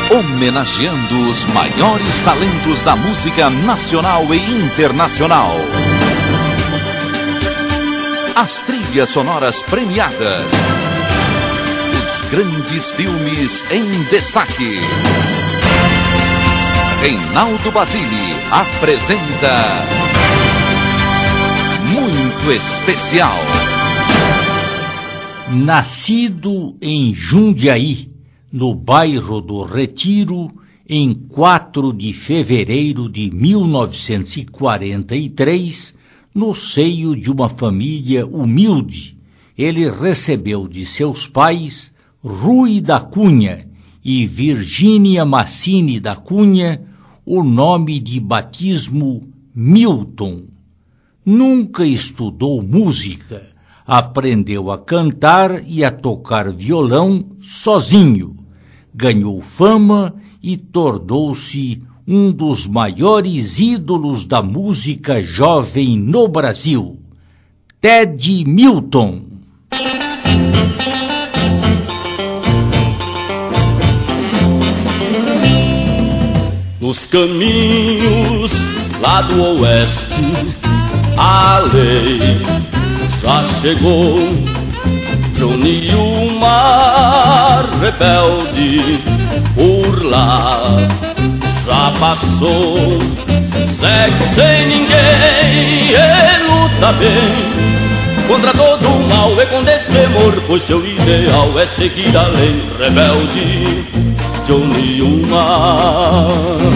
homenageando os maiores talentos da música nacional e internacional. As trilhas sonoras premiadas. Os grandes filmes em destaque. Reinaldo Basile apresenta Muito Especial. Nascido em Jundiaí, no bairro do Retiro, em 4 de fevereiro de 1943, no seio de uma família humilde, ele recebeu de seus pais Rui da Cunha e Virgínia Massini da Cunha o nome de batismo Milton. Nunca estudou música, aprendeu a cantar e a tocar violão sozinho. Ganhou fama e tornou-se um dos maiores ídolos da música jovem no Brasil, Ted Milton. Nos caminhos lá do oeste, a lei já chegou. Johnny, uma rebelde, por lá já passou. Segue sem ninguém e luta bem contra todo o mal e com destemor, pois seu ideal é seguir a lei. Rebelde, Johnny, uma.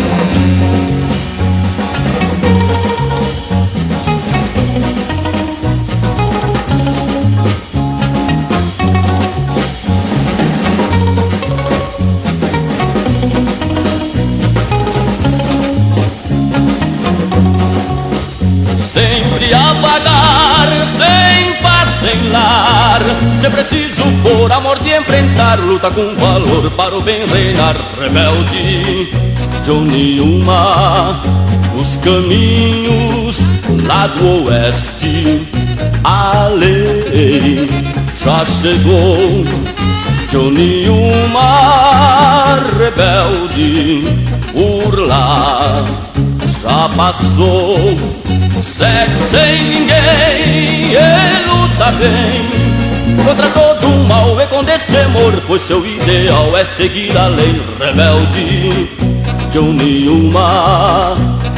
Sempre a vagar, sem paz, sem lar. Se é preciso por amor de enfrentar, luta com valor para o bem reinar. Rebelde, Johnny, uma. Nos caminhos lá do oeste, a lei já chegou. Johnny, uma rebelde, por lá já passou. Segue sem ninguém e luta bem contra todo o mal e com destemor, pois seu ideal é seguir a lei. Rebelde, Johnny, uma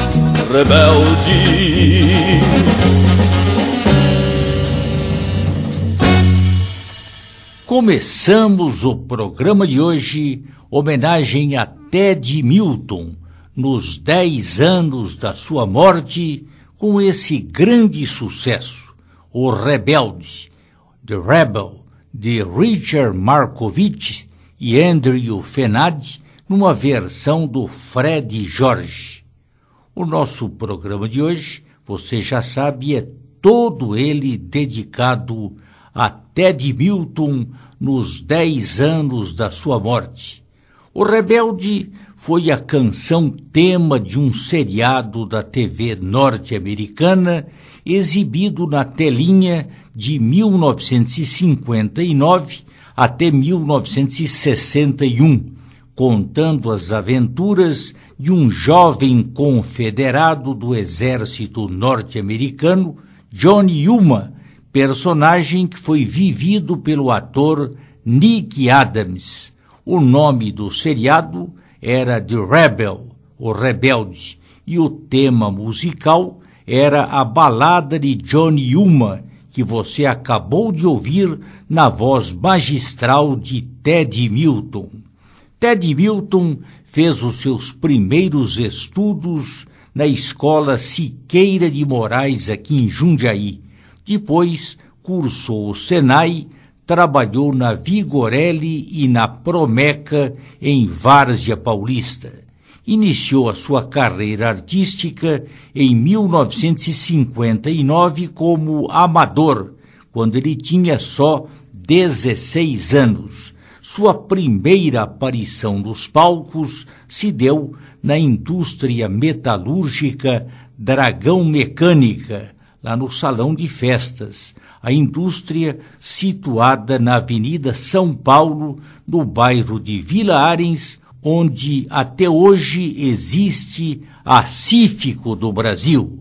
rebelde. Começamos o programa de hoje, homenagem a Ted Milton, nos 10 anos da sua morte, com esse grande sucesso, O Rebelde, The Rebel, de Richard Marcovitch e Andrew Fenad, numa versão do Fred Jorge. O nosso programa de hoje, você já sabe, é todo ele dedicado a Ted Milton nos 10 anos da sua morte. O Rebelde foi a canção tema de um seriado da TV norte-americana exibido na telinha de 1959 até 1961, contando as aventuras de um jovem confederado do exército norte-americano, Johnny Yuma, personagem que foi vivido pelo ator Nick Adams. O nome do seriado era The Rebel, o Rebelde, e o tema musical era a balada de Johnny Yuma, que você acabou de ouvir na voz magistral de Ted Milton. Ted Milton fez os seus primeiros estudos na Escola Siqueira de Moraes, aqui em Jundiaí. Depois cursou o Senai, trabalhou na Vigorelli e na Promeca, em Várzea Paulista. Iniciou a sua carreira artística em 1959 como amador, quando ele tinha só 16 anos. Sua primeira aparição nos palcos se deu na indústria metalúrgica Dragão Mecânica, lá no Salão de Festas, a indústria situada na Avenida São Paulo, no bairro de Vila Arens, onde até hoje existe a Cífico do Brasil.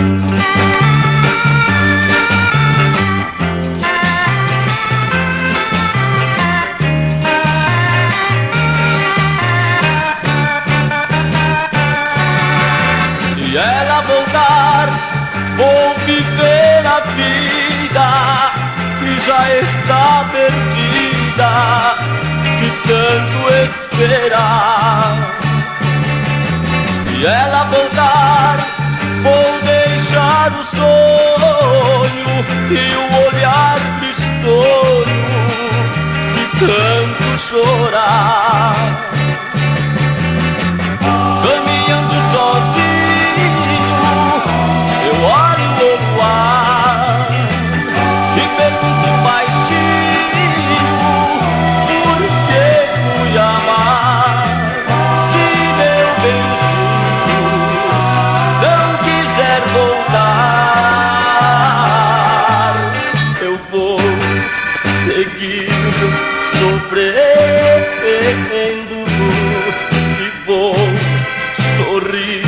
Se ela voltar, vou viver a vida que já está perdida, de tanto esperar. Se ela voltar, vou deixar o sonho e o olhar tristonho de tanto chorar. Caminhando sozinho, eu olho o luar e pergunto baixinho por que fui amar. Se meu benzinho não quiser voltar, eu vou seguir sofrendo e vou sorrir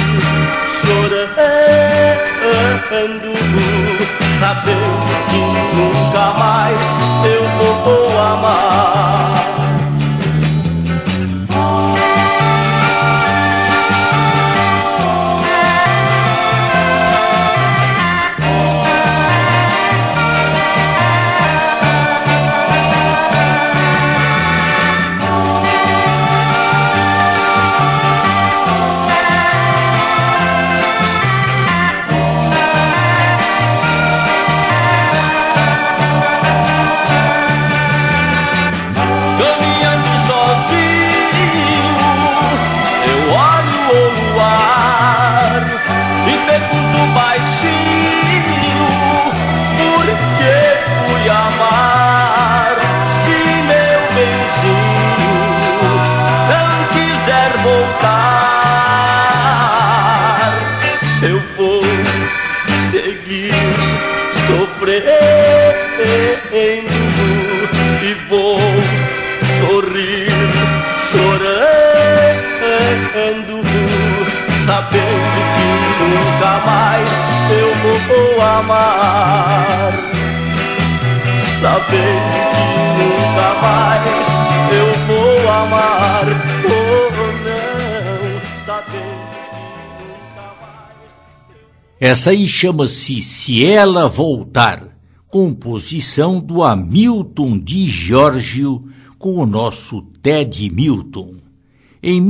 chorando, sabendo que nunca mais eu vou amar. Eu vou seguir sofrendo e vou sorrir chorando, sabendo que nunca mais eu vou amar. Sabendo que nunca mais eu vou amar. Oh não, sabendo. Essa aí chama-se Se Ela Voltar, composição do Hamilton de Giorgio com o nosso Ted Milton. Em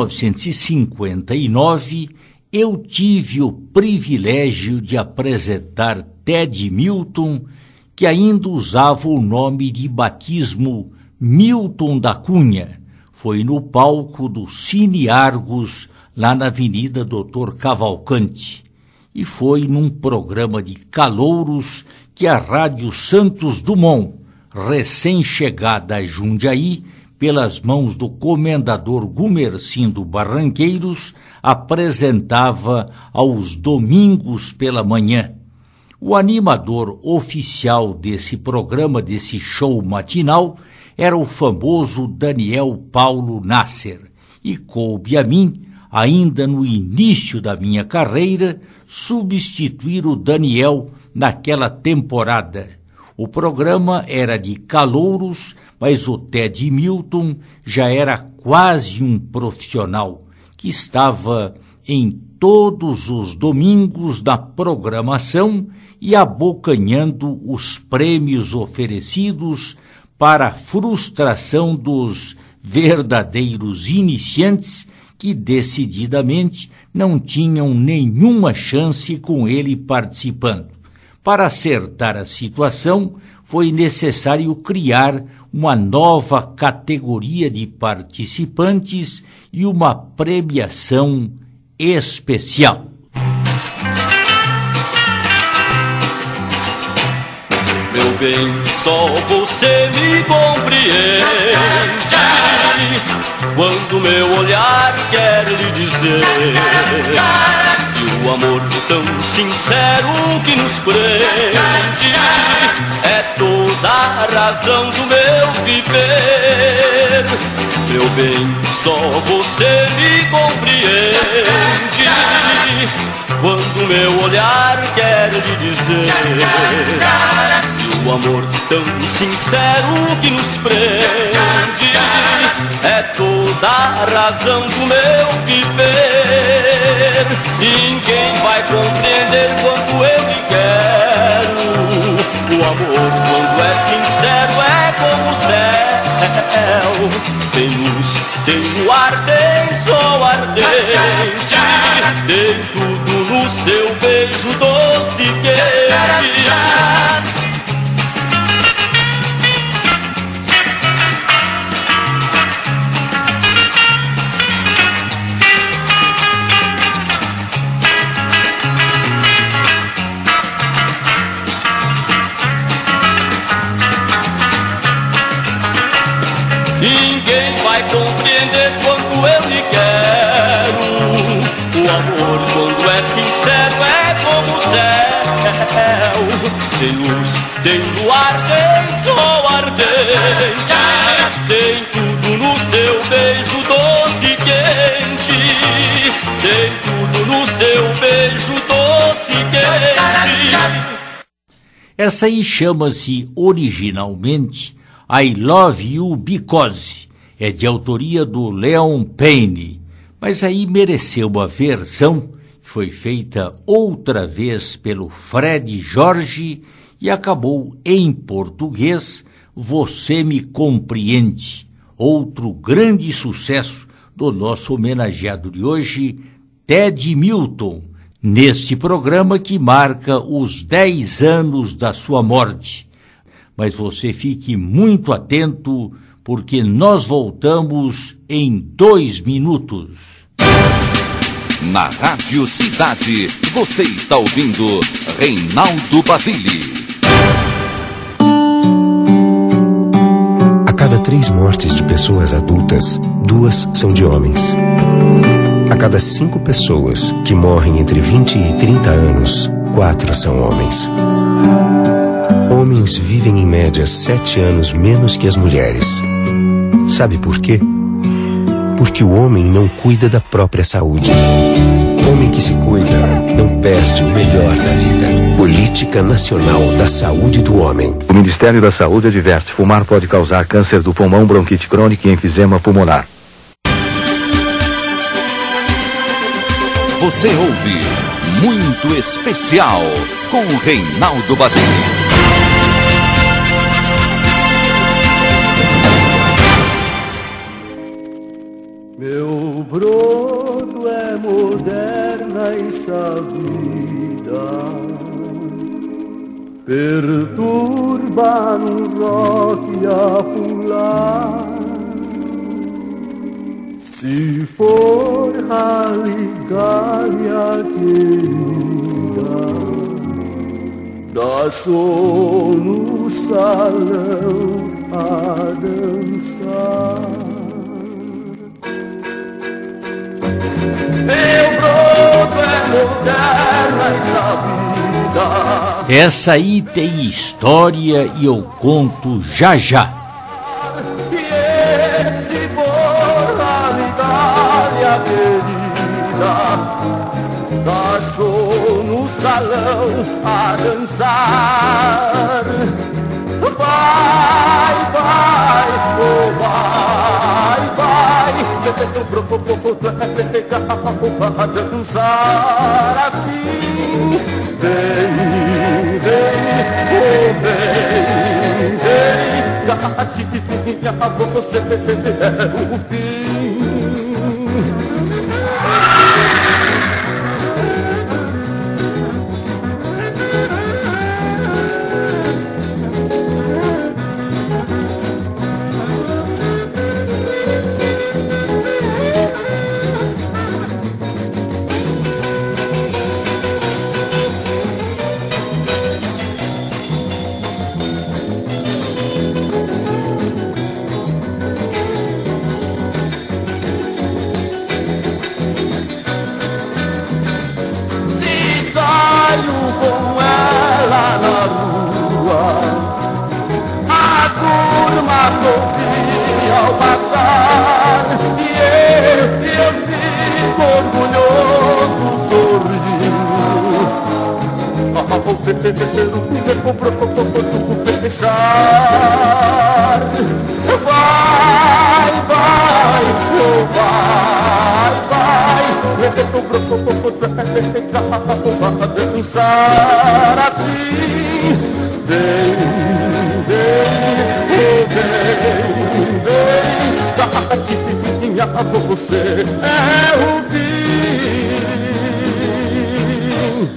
1959, eu tive o privilégio de apresentar Ted Milton, que ainda usava o nome de batismo Milton da Cunha. Foi no palco do Cine Argos, lá na Avenida Doutor Cavalcante. E foi num programa de calouros que a Rádio Santos Dumont, recém-chegada a Jundiaí, pelas mãos do comendador Gumercindo Barranqueiros, apresentava aos domingos pela manhã. O animador oficial desse programa, desse show matinal, era o famoso Daniel Paulo Nasser, e coube a mim, ainda no início da minha carreira, substituir o Daniel naquela temporada. O programa era de calouros, mas o Ted Milton já era quase um profissional, que estava em todos os domingos na programação e abocanhando os prêmios oferecidos para a frustração dos verdadeiros iniciantes que decididamente não tinham nenhuma chance com ele participando. Para acertar a situação, foi necessário criar uma nova categoria de participantes e uma premiação especial. Meu bem, só você me compreende quando meu olhar quer lhe dizer que o amor tão sincero que nos prende é toda a razão do meu viver. Meu bem, só você me compreende quando meu olhar quer lhe dizer que o amor tão sincero que nos prende é toda a razão do meu viver. Ninguém vai compreender quanto eu lhe quero. O amor, quando é sincero, é como o céu. Tem luz, tem luar, tem sol ardente. Tem tudo no seu beijo doce e quente. Ninguém vai compreender quanto eu lhe quero. O amor, quando é sincero, é como o céu. Tem luz, tem luar, tem sol ardente. Tem tudo no seu beijo doce e quente. Tem tudo no seu beijo doce e quente. Essa aí chama-se originalmente I Love You Because, é de autoria do Leon Payne, mas aí mereceu uma versão que foi feita outra vez pelo Fred Jorge e acabou em português Você Me Compreende, outro grande sucesso do nosso homenageado de hoje, Ted Milton, neste programa que marca os 10 anos da sua morte. Mas você fique muito atento, porque nós voltamos em 2 minutos. Na Rádio Cidade, você está ouvindo Reinaldo Basile. A cada 3 mortes de pessoas adultas, 2 são de homens. A cada 5 pessoas que morrem entre 20 e 30 anos, 4 são homens. Homens vivem em média 7 anos menos que as mulheres. Sabe por quê? Porque o homem não cuida da própria saúde. Homem que se cuida não perde o melhor da vida. Política Nacional da Saúde do Homem. O Ministério da Saúde adverte: fumar pode causar câncer do pulmão, bronquite crônica e enfisema pulmonar. Você ouve Muito Especial com Reinaldo Basile. Meu broto é moderna e sabida, perturba no rock a pular. Se for raligalha querida, dá som no salão a dançar. Meu broto é moderna e sabida. Essa aí tem história e eu conto já já. E se for a migalha querida, dá show no salão a dançar. Vai, vai, oh vai, vai, teu broto é legal pra dançar assim. Vem, vem, oh vem, vem, gatinha, você é o fim. dançar. Vai, vai, oh, vai, vai, repete o grupo para dançar assim. Vem, você é o fim.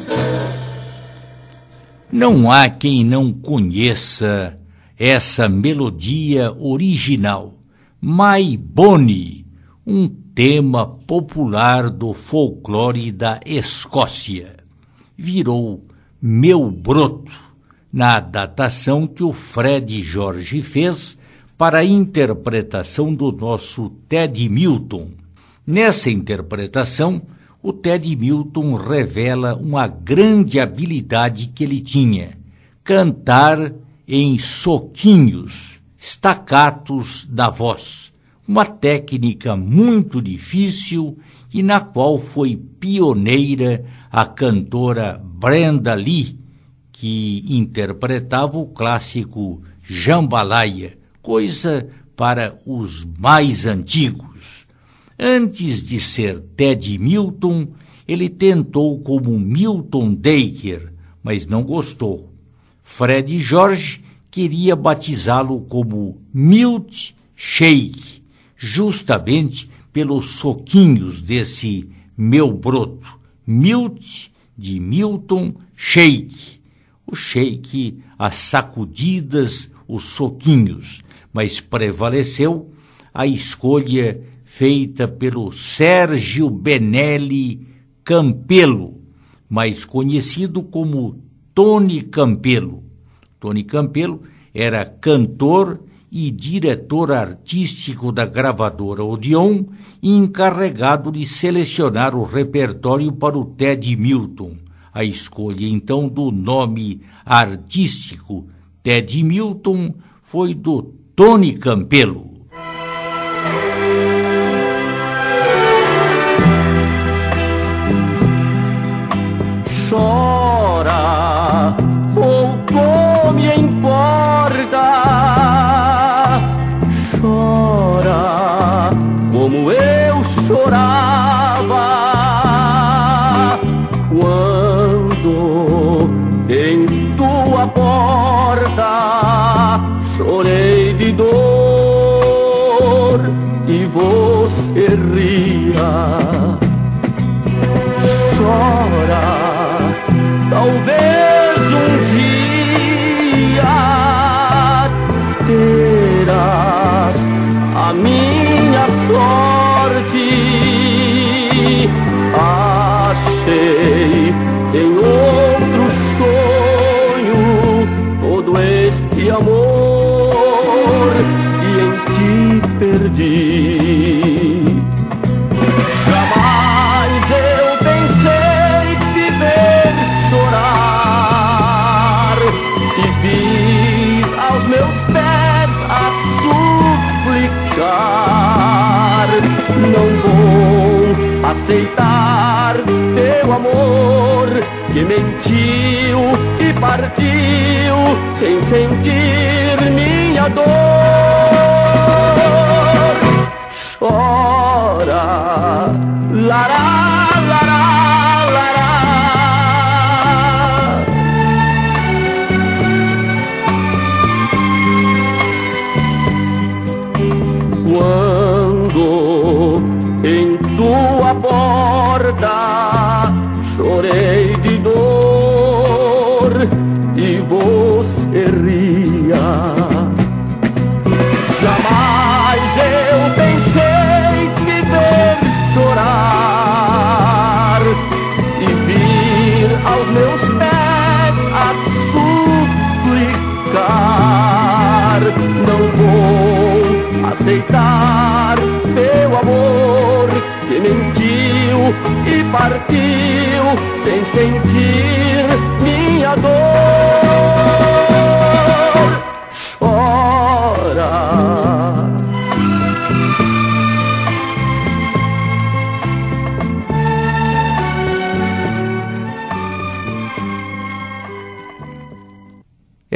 Não há quem não conheça essa melodia original, My Bonnie, um tema popular do folclore da Escócia. Virou Meu Broto, na datação que o Fred Jorge fez para a interpretação do nosso Ted Milton. Nessa interpretação, o Ted Milton revela uma grande habilidade que ele tinha: cantar em soquinhos, staccatos da voz, uma técnica muito difícil e na qual foi pioneira a cantora Brenda Lee, que interpretava o clássico Jambalaya, coisa para os mais antigos. Antes de ser Ted Milton, ele tentou como Milton Dacre, mas não gostou. Fred Jorge queria batizá-lo como Milt Shake, justamente pelos soquinhos desse Meu Broto. Milt de Milton, Shake. O shake, as sacudidas, os soquinhos, mas prevaleceu a escolha feita pelo Sérgio Benelli Campelo, mais conhecido como Tony Campelo. Tony Campelo era cantor e diretor artístico da gravadora Odeon e encarregado de selecionar o repertório para o Ted Milton. A escolha, então, do nome artístico Ted Milton foi do Tony Campelo. Chora, pouco me importa. Chora, como eu chorava quando em tua porta chorei de dor e você ria. Chora, talvez um dia terás a minha sorte. Achei em outro sonho todo este amor e em ti perdi. Jamais eu pensei viver chorar e vir aos meus pés a suplicar. Não vou aceitar teu amor que mentiu e partiu sem sentir minha dor. Chora, lará, lará, lará. Quando em tua porta chorei de dor e você ria. Jamais eu pensei viver chorar e vir aos meus pés a suplicar. Não vou aceitar teu amor que mentiu e partiu sem sentir minha dor. Chora.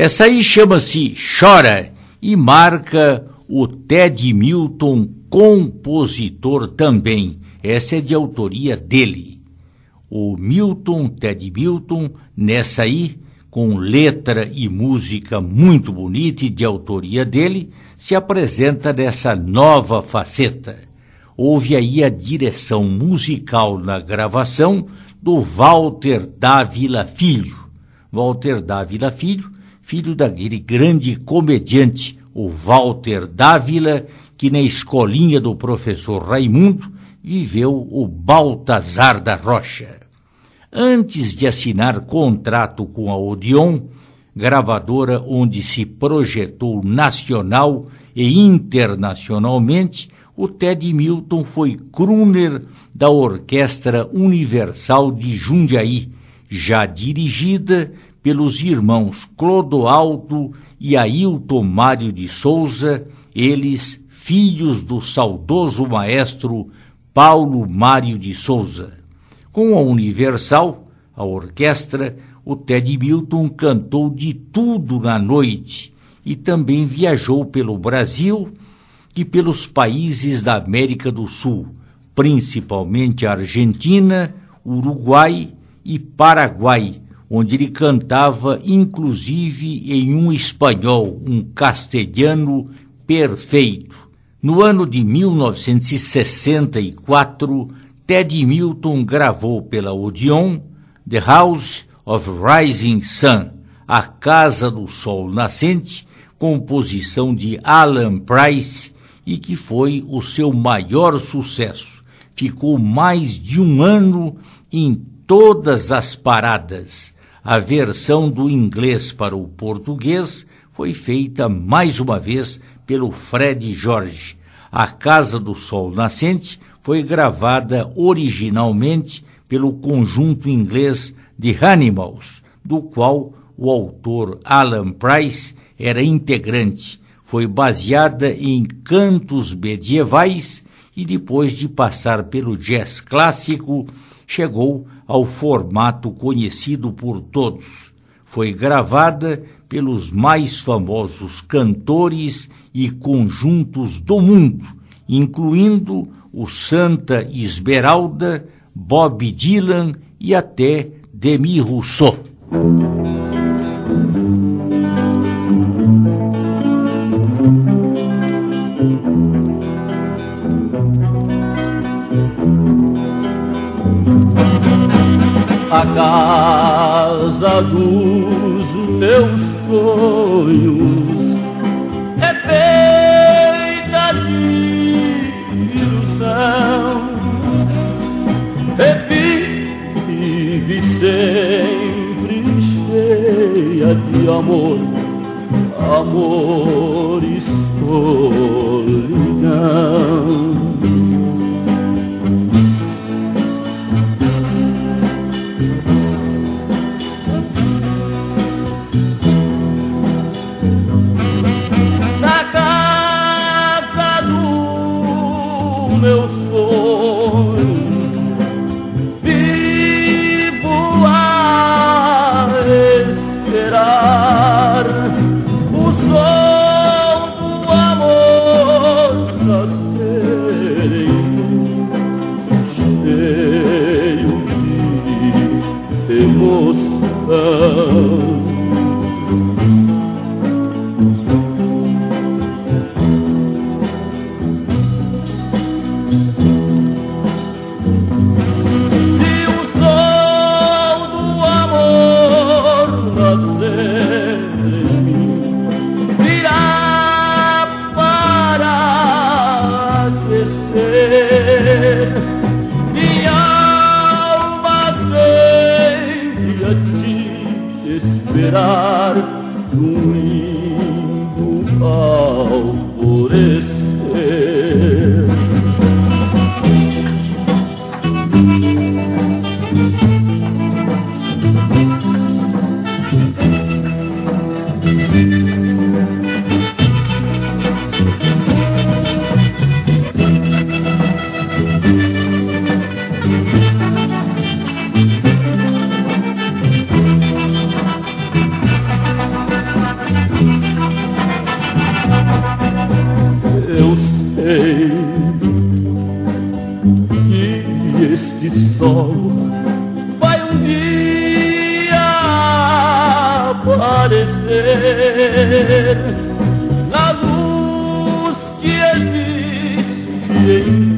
Essa aí chama-se Chora e marca o Ted Milton, compositor também. Essa é de autoria dele. O Milton, Ted Milton, nessa aí, com letra e música muito bonita e de autoria dele, se apresenta nessa nova faceta. Houve aí a direção musical na gravação do Walter Dávila Filho. Walter Dávila Filho, filho daquele grande comediante, o Walter Dávila, que na escolinha do professor Raimundo viveu o Baltazar da Rocha. Antes de assinar contrato com a Odeon, gravadora onde se projetou nacional e internacionalmente, o Ted Milton foi crooner da Orquestra Universal de Jundiaí, já dirigida pelos irmãos Clodoaldo e Ailton Mário de Souza, eles filhos do saudoso maestro Paulo Mário de Souza. Com a Universal, a orquestra, o Ted Milton cantou de tudo na noite e também viajou pelo Brasil e pelos países da América do Sul, principalmente a Argentina, Uruguai e Paraguai, onde ele cantava inclusive em um espanhol, um castelhano perfeito. No ano de 1964, Ted Milton gravou pela Odeon The House of Rising Sun, A Casa do Sol Nascente, composição de Alan Price, e que foi o seu maior sucesso. Ficou mais de um ano em todas as paradas. A versão do inglês para o português foi feita mais uma vez pelo Fred Jorge. A Casa do Sol Nascente foi gravada originalmente pelo conjunto inglês The Animals, do qual o autor Alan Price era integrante. Foi baseada em cantos medievais e depois de passar pelo jazz clássico, chegou ao formato conhecido por todos. Foi gravada pelos mais famosos cantores e conjuntos do mundo, incluindo o Santa Esmeralda, Bob Dylan e até Demi Rousseau. A casa dos meus sonhos é feita de ilusão, vive sempre cheia de amor, amor e solidão. Meu sonho, vivo a esperar o som do amor nascer em mim, cheio de emoção. Minha alma sempre a ti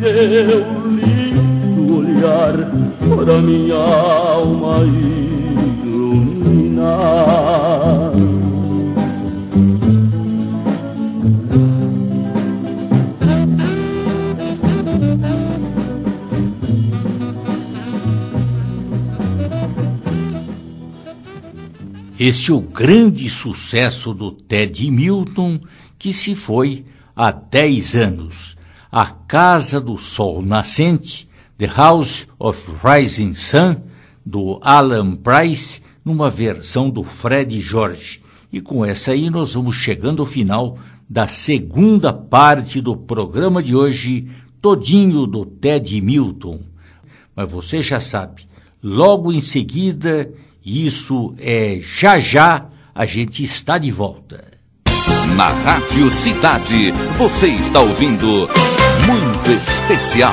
teu lindo olhar para minha alma iluminar. Esse é o grande sucesso do Ted Milton, que se foi há 10 anos. A Casa do Sol Nascente, The House of Rising Sun, do Alan Price, numa versão do Fred Jorge. E com essa aí nós vamos chegando ao final da segunda parte do programa de hoje, todinho do Ted Milton. Mas você já sabe, logo em seguida, isso é já, a gente está de volta. Na Rádio Cidade, você está ouvindo Muito Especial.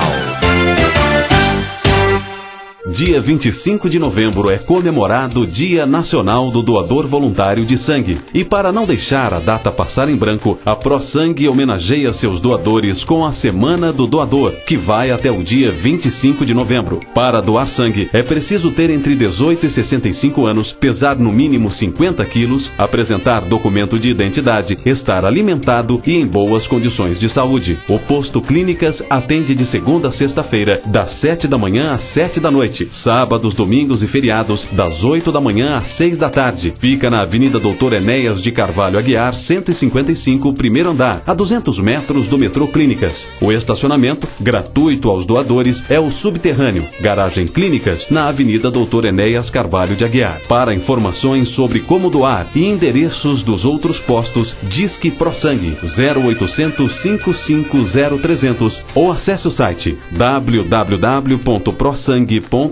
Dia 25 de novembro é comemorado o Dia Nacional do Doador Voluntário de Sangue. E para não deixar a data passar em branco, a ProSangue homenageia seus doadores com a Semana do Doador, que vai até o dia 25 de novembro. Para doar sangue, é preciso ter entre 18 e 65 anos, pesar no mínimo 50 quilos, apresentar documento de identidade, estar alimentado e em boas condições de saúde. O Posto Clínicas atende de segunda a sexta-feira, das 7 da manhã às 7 da noite. Sábados, domingos e feriados, das 8 da manhã às 6 da tarde. Fica na Avenida Doutor Enéas de Carvalho Aguiar, 155, primeiro andar, a 200 metros do metrô Clínicas. O estacionamento, gratuito aos doadores, é o subterrâneo. Garagem Clínicas, na Avenida Doutor Enéas Carvalho de Aguiar. Para informações sobre como doar e endereços dos outros postos, Disque ProSangue 0800 550 300 ou acesse o site www.prosangue.sp.gov.br.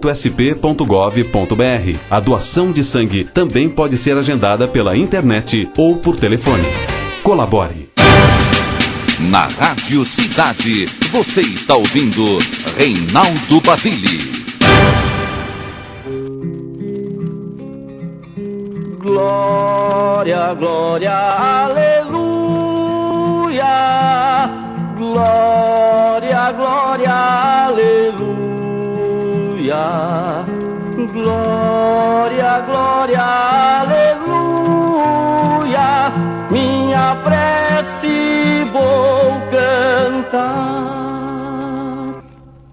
A doação de sangue também pode ser agendada pela internet ou por telefone. Colabore. Na Rádio Cidade, você está ouvindo Reinaldo Basile. Glória, glória, aleluia. Glória, glória, aleluia. Glória, glória, aleluia. Minha prece vou cantar.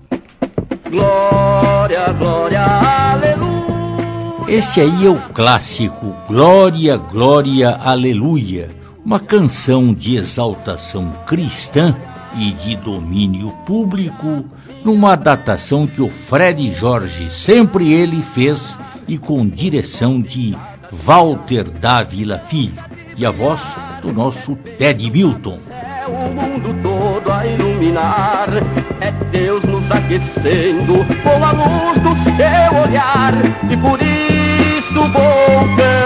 Glória, glória, aleluia. Esse aí é o clássico Glória, Glória, Aleluia, uma canção de exaltação cristã e de domínio público, numa datação que o Fred Jorge sempre ele fez e com direção de Walter Dávila Filho e a voz do nosso Ted Milton. É o mundo todo a iluminar, é Deus nos aquecendo com a luz do seu olhar, e por isso vou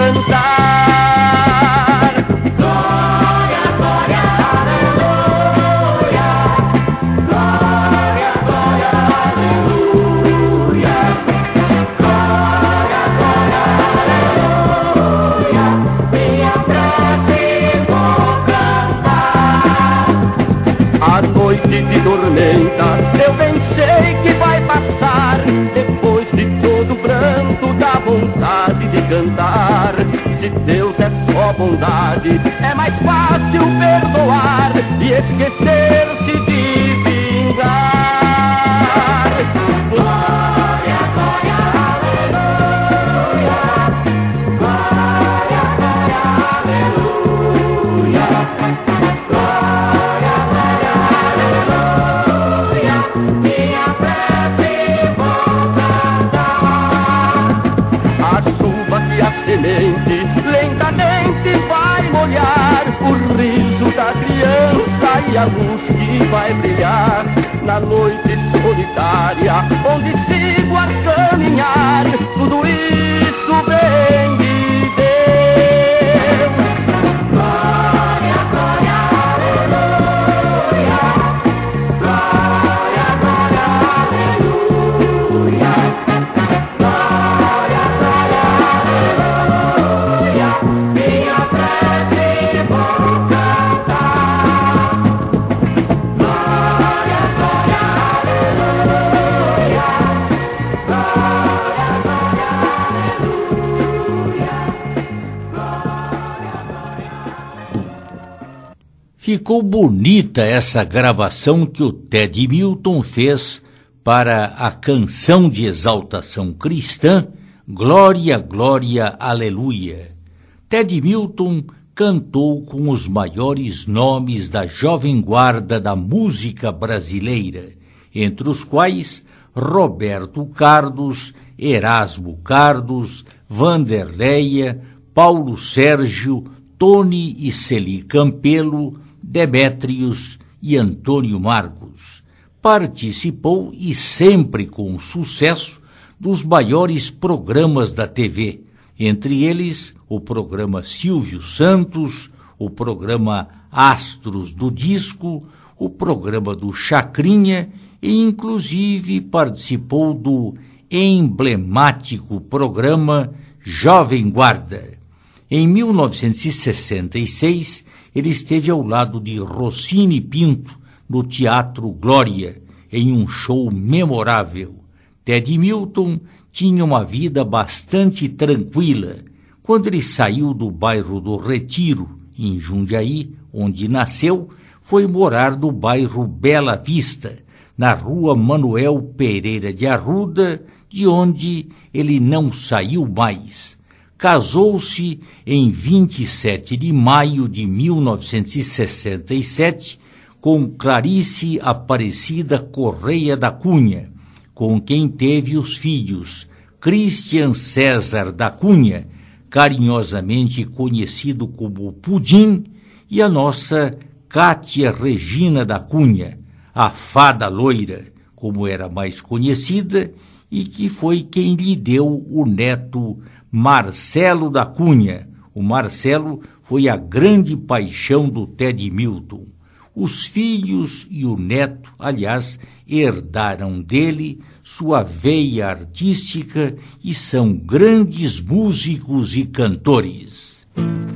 cantar. Glória, glória, aleluia. Glória, glória, aleluia. Glória, glória, aleluia. Minha prece vou cantar. A noite de tormenta eu bem sei que vai passar. Depois de todo pranto dá vontade de cantar. Se Deus é só bondade, é mais fácil perdoar e esquecer-se de vingar. Glória, glória, aleluia. Glória, glória, aleluia. Glória, glória, aleluia. Minha prece vou cantar. A chuva que a semente lentamente vai molhar o riso da criança e a luz que vai brilhar na noite solitária onde sigo a caminhar. Tudo isso vem de Deus. Glória, glória, aleluia. Glória, glória, aleluia. Glória, glória, aleluia. Minha prece vou cantar. Glória, glória, Ficou bonita essa gravação que o Ted Milton fez para a canção de exaltação cristã, Glória, Glória, Aleluia. Ted Milton cantou com os maiores nomes da jovem guarda da música brasileira, entre os quais Roberto Carlos, Erasmo Carlos, Vanderleia, Paulo Sérgio, Tony e Celi Campelo, Demétrios e Antônio Marcos. Participou, e sempre com sucesso, dos maiores programas da TV, entre eles o programa Silvio Santos, o programa Astros do Disco, o programa do Chacrinha e inclusive participou do emblemático programa Jovem Guarda. Em 1966, ele esteve ao lado de Rossini Pinto no Teatro Glória, em um show memorável. Ted Milton tinha uma vida bastante tranquila. Quando ele saiu do bairro do Retiro, em Jundiaí, onde nasceu, foi morar no bairro Bela Vista, na rua Manuel Pereira de Arruda, de onde ele não saiu mais. Casou-se em 27 de maio de 1967 com Clarice Aparecida Correia da Cunha, com quem teve os filhos Christian César da Cunha, carinhosamente conhecido como Pudim, e a nossa Cátia Regina da Cunha, a Fada Loira, como era mais conhecida, e que foi quem lhe deu o neto Marcelo da Cunha. O Marcelo foi a grande paixão do Ted Milton. Os filhos e o neto, aliás, herdaram dele sua veia artística e são grandes músicos e cantores.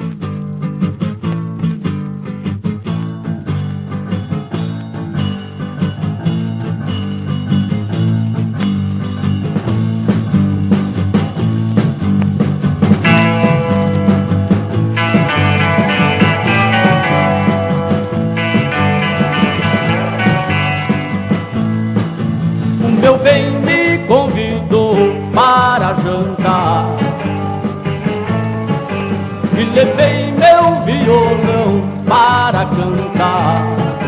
Meu bem me convidou para jantar e levei meu violão para cantar.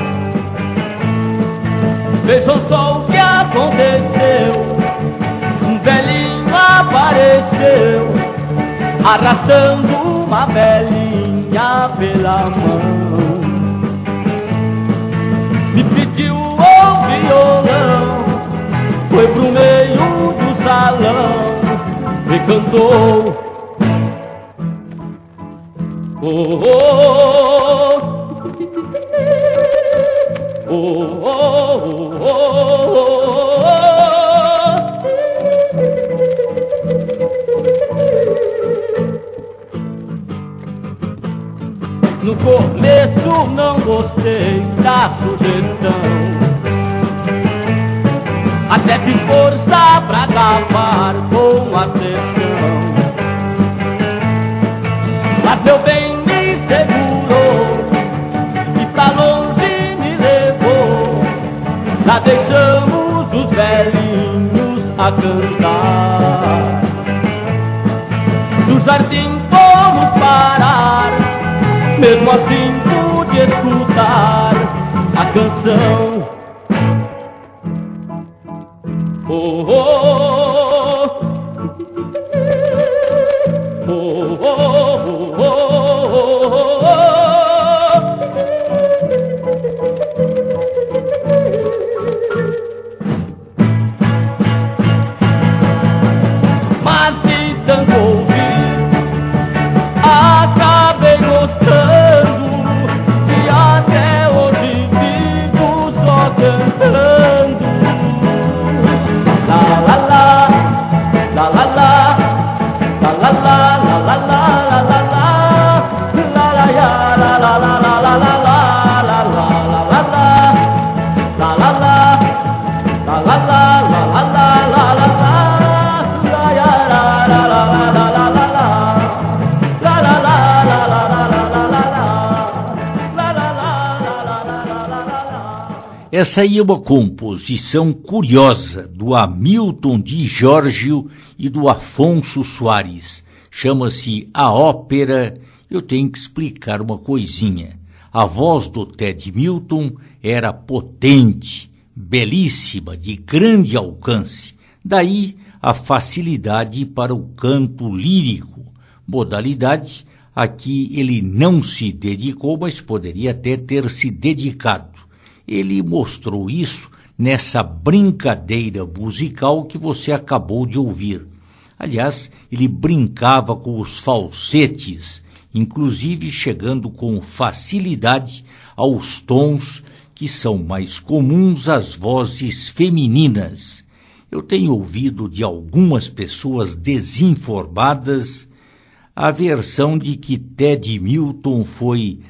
Vejam só o que aconteceu. Um velhinho apareceu arrastando uma velhinha pela mão. Me pediu o violão, foi pro meio do salão e cantou. Oh, oh, oh, oh, oh, oh, oh. No começo não gostei da sugestão, até fiz força pra acabar com a sessão. Mas meu bem me segurou e pra longe me levou. Lá deixamos os velhinhos a cantar. No jardim fomos parar, mesmo assim pude escutar a canção. Oh, oh, oh, oh, oh, oh, oh. Mas de tanto ouvir, acabei gostando e até hoje vivo só cantando. La la Essa aí é uma composição curiosa do Hamilton de Giorgio e do Afonso Soares. Chama-se A Ópera. Eu tenho que explicar uma coisinha. A voz do Ted Milton era potente, belíssima, de grande alcance. Daí a facilidade para o canto lírico, modalidade a que ele não se dedicou, mas poderia até ter se dedicado. Ele mostrou isso nessa brincadeira musical que você acabou de ouvir. Aliás, ele brincava com os falsetes, inclusive chegando com facilidade aos tons que são mais comuns às vozes femininas. Eu tenho ouvido de algumas pessoas desinformadas a versão de que Ted Milton foi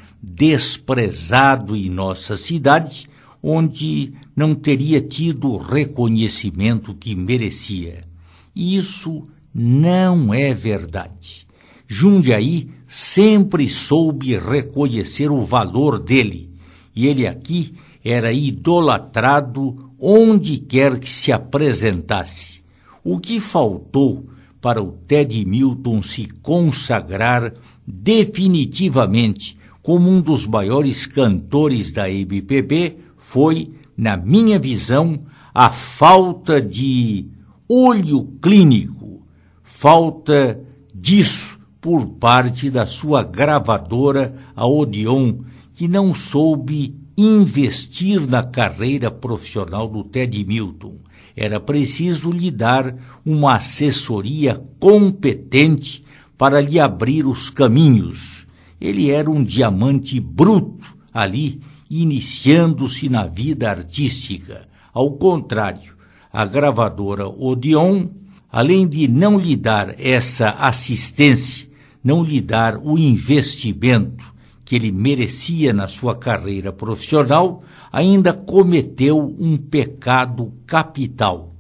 desprezado em nossa cidade, onde não teria tido o reconhecimento que merecia. E isso não é verdade. Jundiaí sempre soube reconhecer o valor dele, e ele aqui era idolatrado onde quer que se apresentasse. O que faltou para o Ted Milton se consagrar definitivamente como um dos maiores cantores da MPB foi, na minha visão, a falta de olho clínico, falta disso por parte da sua gravadora, a Odeon, que não soube investir na carreira profissional do Ted Milton. Era preciso lhe dar uma assessoria competente para lhe abrir os caminhos. Ele era um diamante bruto ali, iniciando-se na vida artística. Ao contrário, a gravadora Odeon, além de não lhe dar essa assistência, não lhe dar o investimento que ele merecia na sua carreira profissional, ainda cometeu um pecado capital.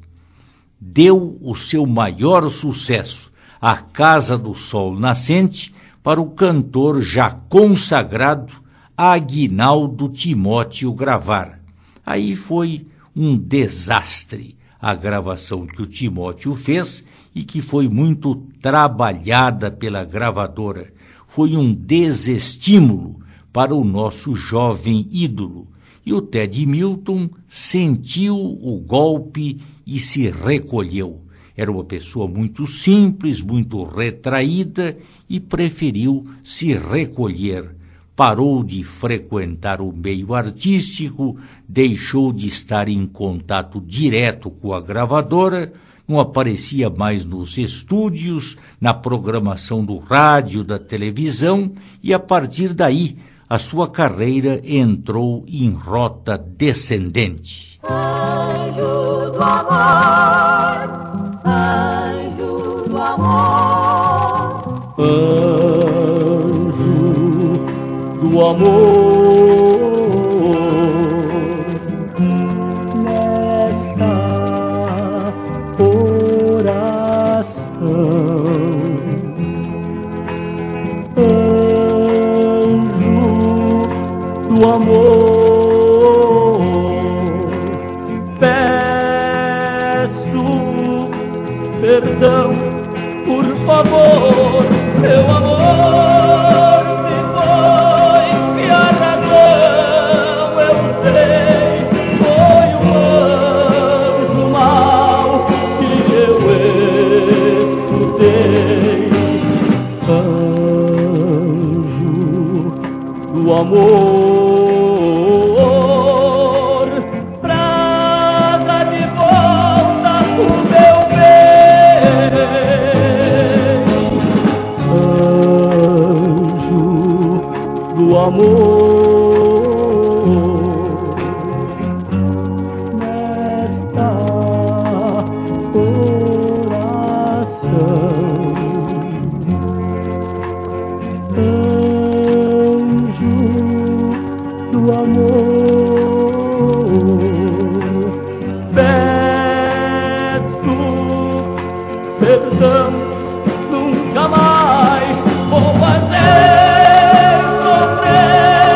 Deu o seu maior sucesso, A Casa do Sol Nascente, para o cantor já consagrado Aguinaldo Timóteo gravar. Aí foi um desastre a gravação que o Timóteo fez e que foi muito trabalhada pela gravadora. Foi um desestímulo para o nosso jovem ídolo. E o Ted Milton sentiu o golpe e se recolheu. Era uma pessoa muito simples, muito retraída e preferiu se recolher. Parou de frequentar o meio artístico, deixou de estar em contato direto com a gravadora, não aparecia mais nos estúdios, na programação do rádio, da televisão, e a partir daí a sua carreira entrou em rota descendente. Anjo do amor, anjo do amor, anjo do amor, nesta oração, anjo do amor, peço perdão, por favor, meu amor, se foi que a razão eu sei, foi um anjo mau que eu escutei, anjo do amor, traga de volta o meu bem, anjo do amor, nesta oração, anjo do amor, peço perdão, nunca mais vou fazer sofrer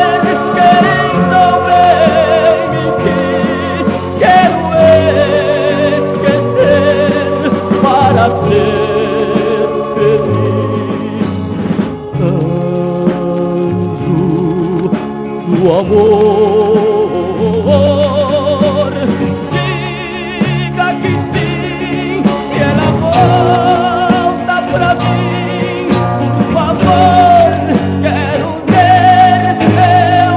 amor. Diga que sim, que ela volta pra mim, por favor, quero ver meu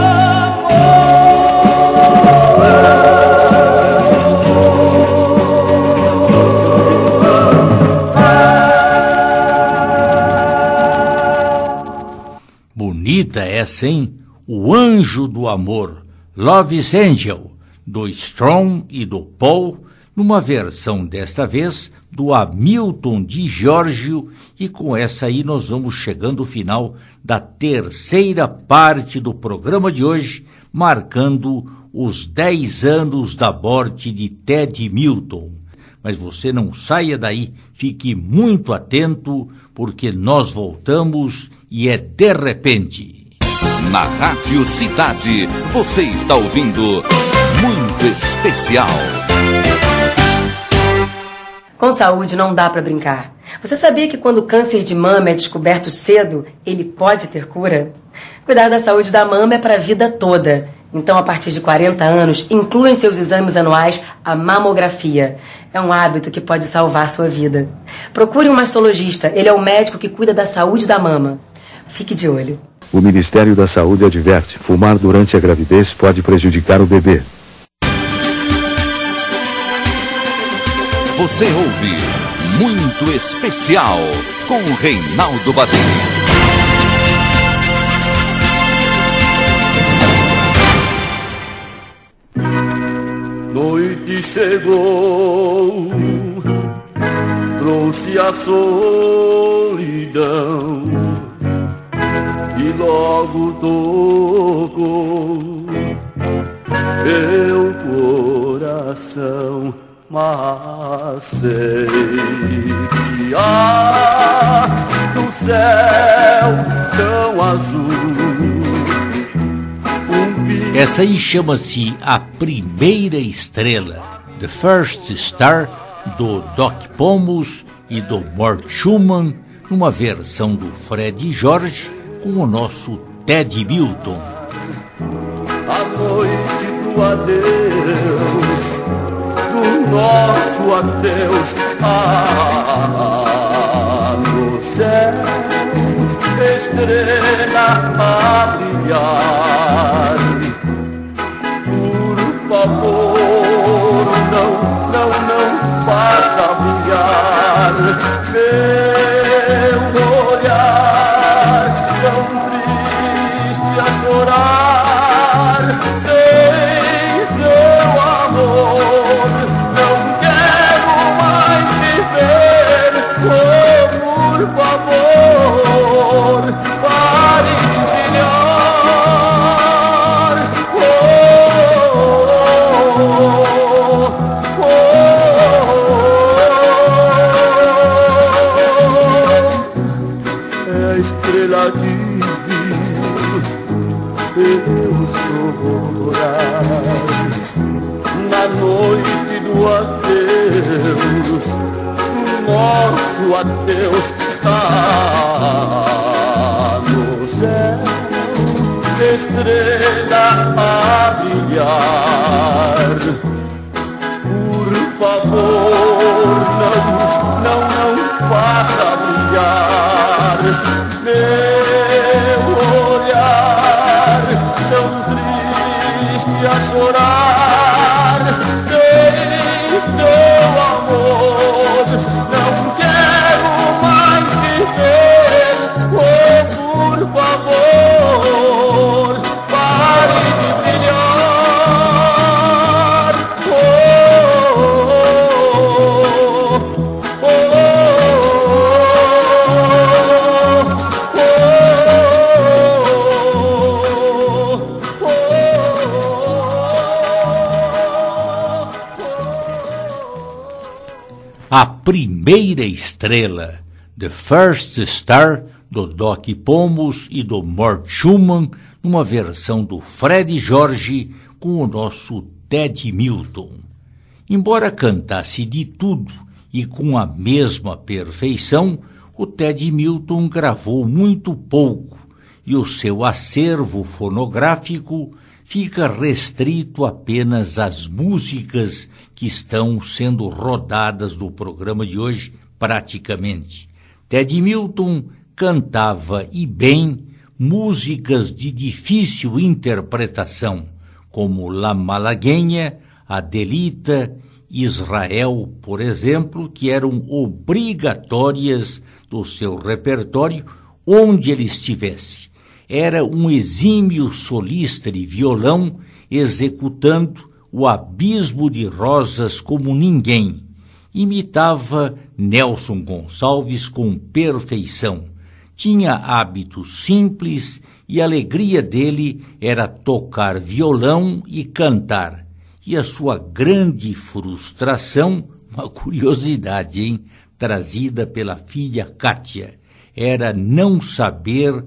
Bonita essa, hein? O Anjo do Amor, Love's Angel, do Strong e do Paul, numa versão desta vez do Hamilton de Giorgio, e com essa aí nós vamos chegando ao final da terceira parte do programa de hoje, marcando os 10 anos da morte de Ted Milton. Mas você não saia daí, fique muito atento, porque nós voltamos e é de repente. Na Rádio Cidade, você está ouvindo Muito Especial. Com saúde não dá para brincar. Você sabia que quando o câncer de mama é descoberto cedo, ele pode ter cura? Cuidar da saúde da mama é para a vida toda. Então, a partir de 40 anos, inclua em seus exames anuais a mamografia. É um hábito que pode salvar a sua vida. Procure um mastologista, ele é o médico que cuida da saúde da mama. Fique de olho. O Ministério da Saúde adverte: fumar durante a gravidez pode prejudicar o bebê. Você ouve Muito Especial com Reinaldo Basile. Noite chegou, trouxe a solidão e logo tocou meu coração, mas sei que há no céu tão azul. Essa aí chama-se A Primeira Estrela, The First Star, do Doc Pomus e do Mort Schumann, numa versão do Fred Jorge com o nosso Ted Milton. A noite do adeus, do nosso adeus, no céu, estrela a brilhar. Por favor, não faça brilhar meu olhar tão triste a chorar. Sem seu amor não quero mais viver. Oh, por favor, pare de brilhar. Estrela divina, eu chorar na noite do adeus, do nosso adeus, no céu, estrela a brilhar. Por favor, não faça brilhar meu olhar tão triste a chorar. Sem seu amor não quero mais viver. Oh, por favor, pare de brilhar. A Primeira Estrela, The First Star, do Doc Pomus e do Mort Schumann, numa versão do Fred Jorge com o nosso Ted Milton. Embora cantasse de tudo e com a mesma perfeição, o Ted Milton gravou muito pouco, e o seu acervo fonográfico fica restrito apenas às músicas que estão sendo rodadas no programa de hoje, praticamente. Ted Milton cantava, e bem, músicas de difícil interpretação, como La Malagueña, Adelita, Israel, por exemplo, que eram obrigatórias do seu repertório onde ele estivesse. Era um exímio solista de violão executando o Abismo de Rosas como ninguém. Imitava Nelson Gonçalves com perfeição. Tinha hábitos simples e a alegria dele era tocar violão e cantar. E a sua grande frustração, uma curiosidade, hein, trazida pela filha Kátia, era não saber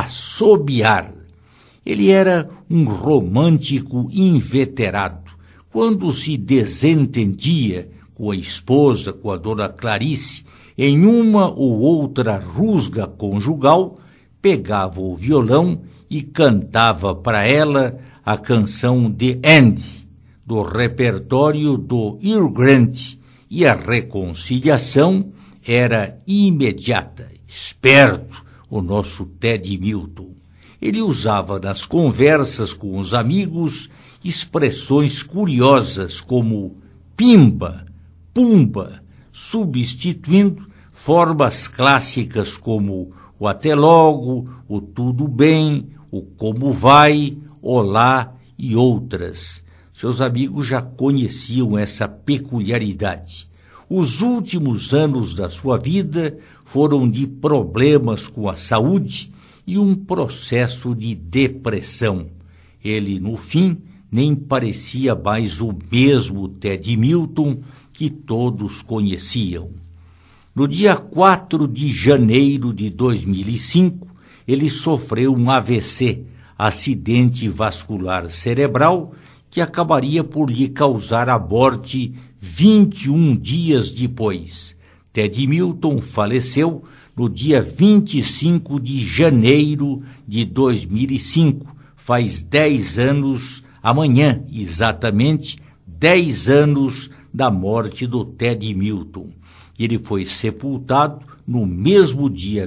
assobiar. Ele era um romântico inveterado. Quando se desentendia com a esposa, com a dona Clarice, em uma ou outra rusga conjugal, pegava o violão e cantava para ela a canção The End, do repertório do Hugh Grant, e a reconciliação era imediata. Esperto, o nosso Ted Milton. Ele usava nas conversas com os amigos expressões curiosas como pimba, pumba, substituindo formas clássicas como o até logo, o tudo bem, o como vai, olá e outras. Seus amigos já conheciam essa peculiaridade. Os últimos anos da sua vida foram de problemas com a saúde e um processo de depressão. Ele, no fim, nem parecia mais o mesmo Ted Milton que todos conheciam. No dia 4 de janeiro de 2005, ele sofreu um AVC, acidente vascular cerebral, que acabaria por lhe causar a morte 21 dias depois. Ted Milton faleceu no dia 25 de janeiro de 2005. Faz 10 anos, amanhã exatamente, 10 anos da morte do Ted Milton. Ele foi sepultado no mesmo dia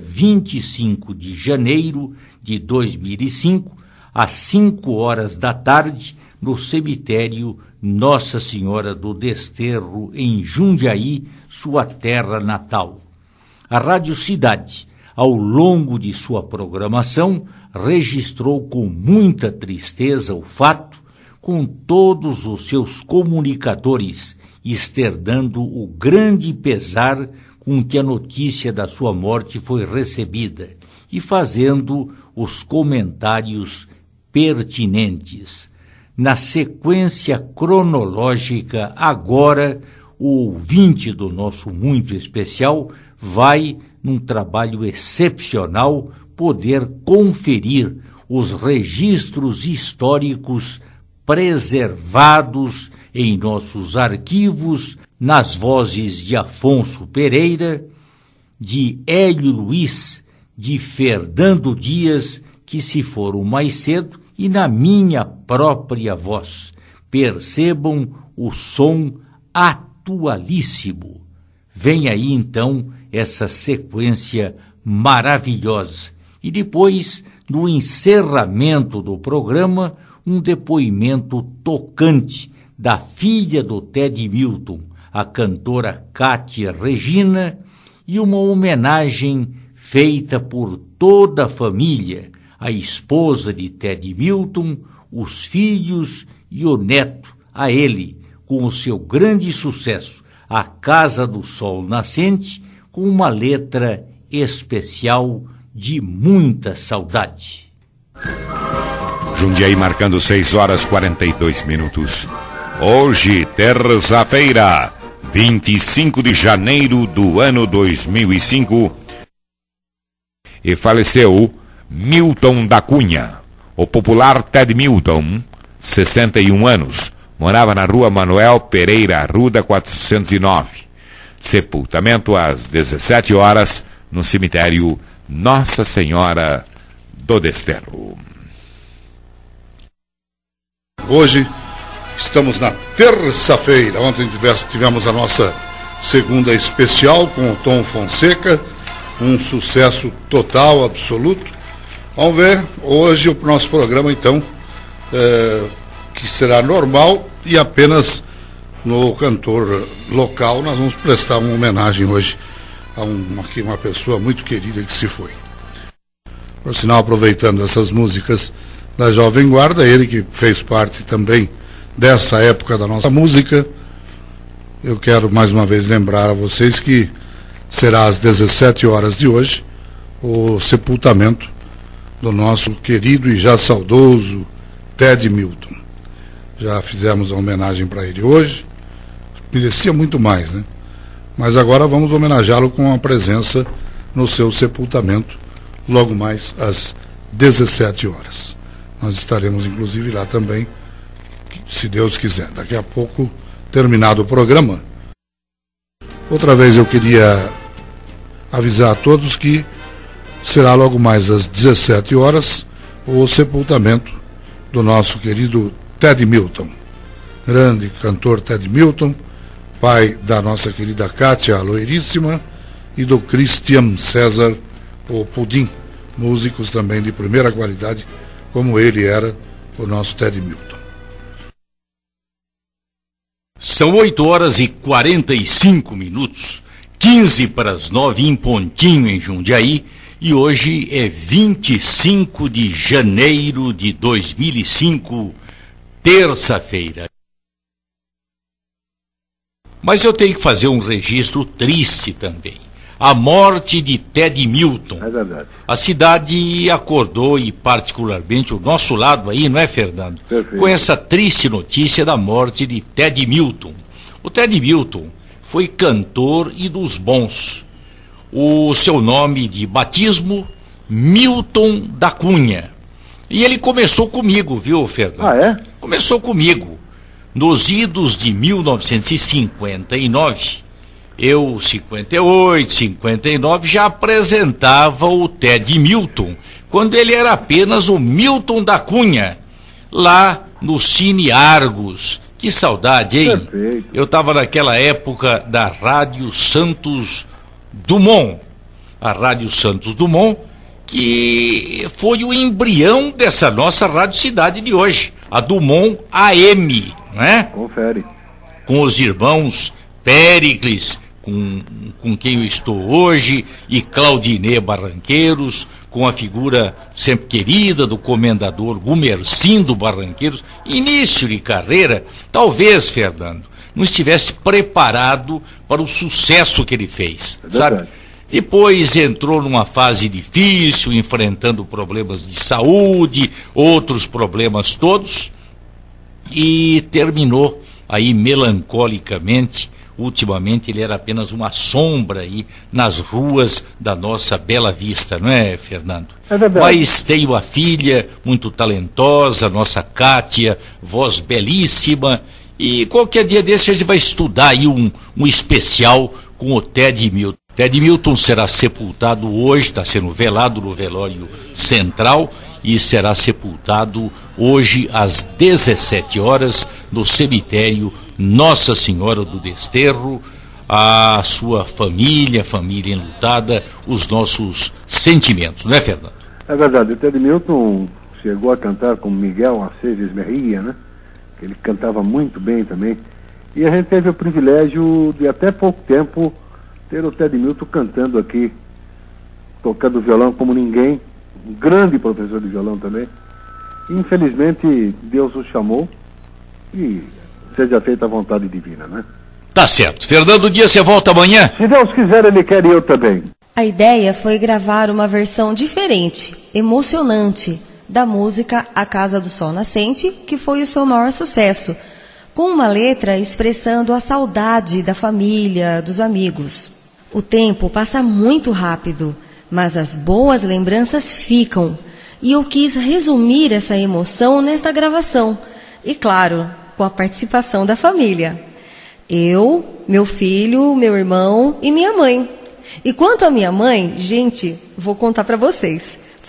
25 de janeiro de 2005, às 5 horas da tarde, no cemitério Nossa Senhora do Desterro, em Jundiaí, sua terra natal. A Rádio Cidade, ao longo de sua programação, registrou com muita tristeza o fato, com todos os seus comunicadores externando o grande pesar com que a notícia da sua morte foi recebida e fazendo os comentários pertinentes. Na sequência cronológica, agora, o ouvinte do nosso Muito Especial vai, num trabalho excepcional, poder conferir os registros históricos preservados em nossos arquivos, nas vozes de Afonso Pereira, de Hélio Luiz, de Fernando Dias, que se foram mais cedo, e na minha própria voz. Percebam o som atualíssimo. Vem aí, então, essa sequência maravilhosa. E depois, no encerramento do programa, um depoimento tocante da filha do Ted Milton, a cantora Kátia Regina, e uma homenagem feita por toda a família, a esposa de Ted Milton, os filhos e o neto, a ele, com o seu grande sucesso, A Casa do Sol Nascente, com uma letra especial de muita saudade. Jundiaí marcando 6h42. Hoje, terça-feira, 25 de janeiro do ano 2005, e faleceu Milton da Cunha, o popular Ted Milton, 61 anos, morava na rua Manuel Pereira Arruda 409. Sepultamento às 17 horas no cemitério Nossa Senhora do Desterro. Hoje estamos na terça-feira. Ontem tivemos a nossa segunda especial com o Tom Fonseca, um sucesso total, absoluto. Vamos ver hoje o nosso programa, então, que será normal e apenas no cantor local. Nós vamos prestar uma homenagem hoje a uma pessoa muito querida que se foi. Por sinal, aproveitando essas músicas da Jovem Guarda, ele que fez parte também dessa época da nossa música, eu quero mais uma vez lembrar a vocês que será às 17 horas de hoje o sepultamento do nosso querido e já saudoso Ted Milton. Já fizemos a homenagem para ele hoje, merecia muito mais, né? Mas agora vamos homenageá-lo com a presença no seu sepultamento, logo mais às 17 horas. Nós estaremos inclusive lá também, se Deus quiser. Daqui a pouco, terminado o programa. Outra vez eu queria avisar a todos que será logo mais às 17 horas o sepultamento do nosso querido Ted Milton. Grande cantor Ted Milton, pai da nossa querida Kátia, a loiríssima, e do Christian César, o Pudim, músicos também de primeira qualidade, como ele era, o nosso Ted Milton. São 8 horas e 45 minutos, 15 para as 9 em pontinho em Jundiaí, e hoje é 25 de janeiro de 2005, terça-feira. Mas eu tenho que fazer um registro triste também. A morte de Ted Milton. É verdade. A cidade acordou, e particularmente o nosso lado aí, não é, Fernando? Perfeito. Com essa triste notícia da morte de Ted Milton. O Ted Milton foi cantor e dos bons. O seu nome de batismo, Milton da Cunha. E ele começou comigo, viu, Fernando? Ah, é? Começou comigo. Nos idos de 1959, eu, 58, 59, já apresentava o Ted Milton, quando ele era apenas o Milton da Cunha, lá no Cine Argos. Que saudade, hein? Perfeito. Eu estava naquela época da Rádio Santos Dumont. A Rádio Santos Dumont, que foi o embrião dessa nossa Rádio Cidade de hoje, a Dumont AM, né? Confere. Com os irmãos Péricles, com quem eu estou hoje, e Claudinei Barranqueiros, com a figura sempre querida do comendador Gumercindo Barranqueiros. Início de carreira, talvez, Fernando, não estivesse preparado para o sucesso que ele fez, sabe? Depois entrou numa fase difícil, enfrentando problemas de saúde, outros problemas todos, e terminou aí melancolicamente. Ultimamente ele era apenas uma sombra aí nas ruas da nossa Bela Vista, não é, Fernando? É verdade. Mas tenho a filha muito talentosa, nossa Kátia, voz belíssima, e qualquer dia desse a gente vai estudar aí um especial com o Ted Milton. Ted Milton será sepultado hoje, está sendo velado no velório central, e será sepultado hoje às 17 horas no cemitério Nossa Senhora do Desterro. A sua família enlutada, os nossos sentimentos, não é, Fernando? É verdade, o Ted Milton chegou a cantar com Miguel Aceves Merria, né? Ele cantava muito bem também. E a gente teve o privilégio de até pouco tempo ter o Ted Milton cantando aqui, tocando violão como ninguém, um grande professor de violão também. Infelizmente, Deus o chamou e seja feita a vontade divina, né? Tá certo. Fernando Dias, você volta amanhã? Se Deus quiser, ele quer e eu também. A ideia foi gravar uma versão diferente, emocionante, da música A Casa do Sol Nascente, que foi o seu maior sucesso, com uma letra expressando a saudade da família, dos amigos. O tempo passa muito rápido, mas as boas lembranças ficam. E eu quis resumir essa emoção nesta gravação. E claro, com a participação da família. Eu, meu filho, meu irmão e minha mãe. E quanto à minha mãe, gente, vou contar para vocês.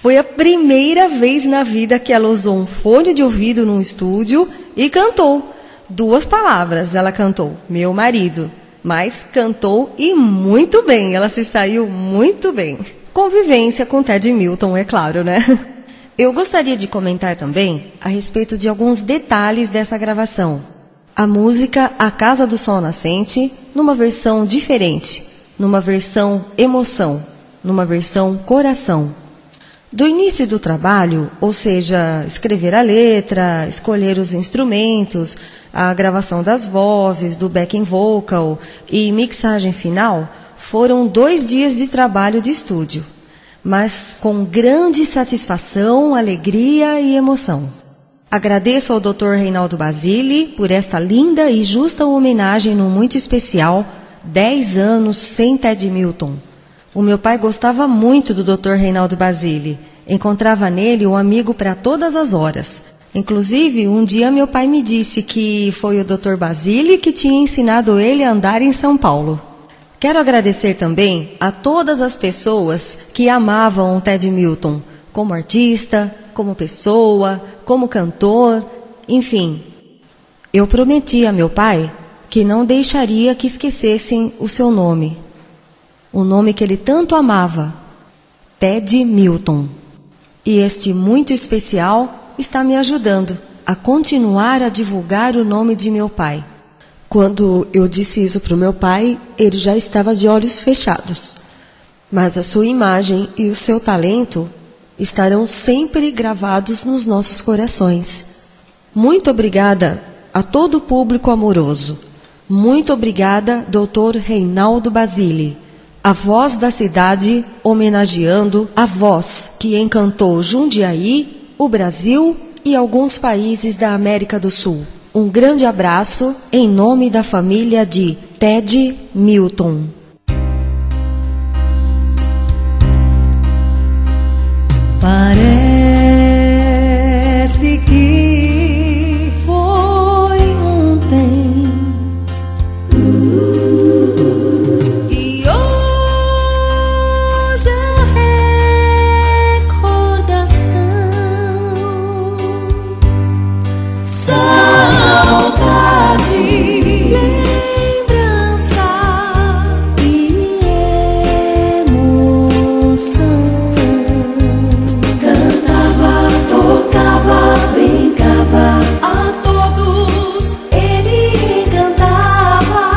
Foi a primeira vez na vida que ela usou um fone de ouvido num estúdio e cantou. 2 palavras ela cantou, meu marido. Mas cantou e muito bem, ela se saiu muito bem. Convivência com Ted Milton, é claro, né? Eu gostaria de comentar também a respeito de alguns detalhes dessa gravação. A música A Casa do Sol Nascente, numa versão diferente, numa versão emoção, numa versão coração. Do início do trabalho, ou seja, escrever a letra, escolher os instrumentos, a gravação das vozes, do backing vocal e mixagem final, foram 2 dias de trabalho de estúdio, mas com grande satisfação, alegria e emoção. Agradeço ao Dr. Reinaldo Basile por esta linda e justa homenagem no muito especial 10 anos sem Ted Milton. O meu pai gostava muito do Dr. Reinaldo Basile. Encontrava nele um amigo para todas as horas. Inclusive, um dia meu pai me disse que foi o Dr. Basile que tinha ensinado ele a andar em São Paulo. Quero agradecer também a todas as pessoas que amavam o Ted Milton, como artista, como pessoa, como cantor, enfim. Eu prometi a meu pai que não deixaria que esquecessem o seu nome. O nome que ele tanto amava, Ted Milton. E este muito especial está me ajudando a continuar a divulgar o nome de meu pai. Quando eu disse isso para o meu pai, ele já estava de olhos fechados. Mas a sua imagem e o seu talento estarão sempre gravados nos nossos corações. Muito obrigada a todo o público amoroso. Muito obrigada, Dr. Reinaldo Basile, a voz da cidade homenageando a voz que encantou Jundiaí, o Brasil e alguns países da América do Sul. Um grande abraço em nome da família de Ted Milton. Parece que foi ontem e hoje a recordação, saudade, lembrança e emoção. Tocava, brincava, a todos ele encantava.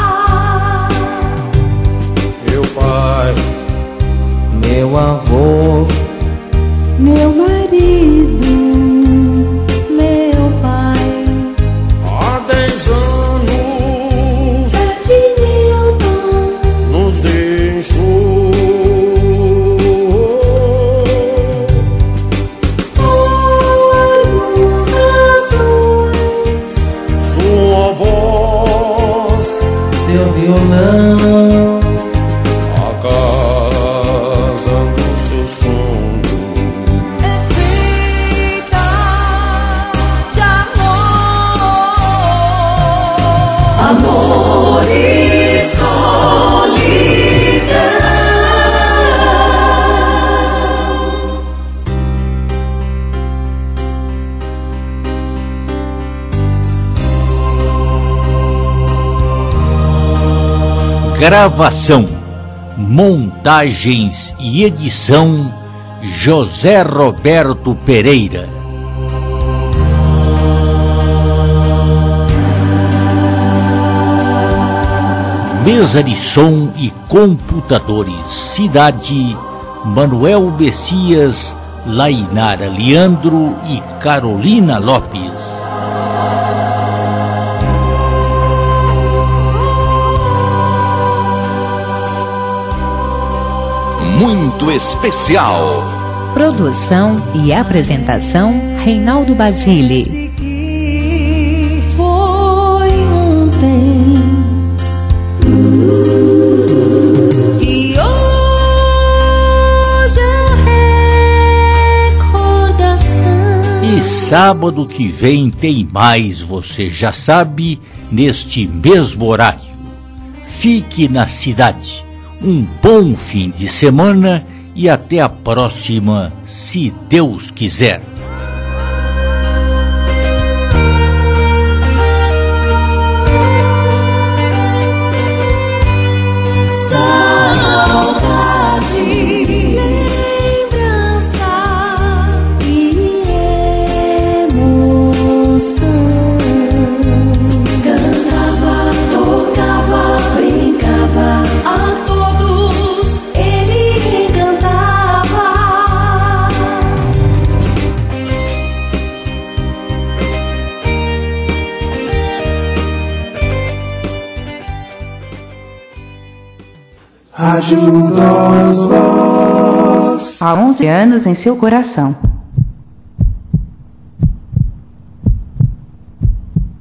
Meu pai, meu avô, meu marido, meu pai. há 10 anos Ted Milton nos deixou. Seu violão, a casa do seu sonho é feita de amor, amor e solidão. Gravação, montagens e edição José Roberto Pereira. Mesa de som e computadores, cidade Manuel Messias, Lainara Leandro e Carolina Lopes. Muito especial. Produção e apresentação Reinaldo Basile. Foi ontem e hoje a recordação. E sábado que vem tem mais, você já sabe, neste mesmo horário. Fique na cidade. Um bom fim de semana e até a próxima, se Deus quiser. Há 11 anos em seu coração.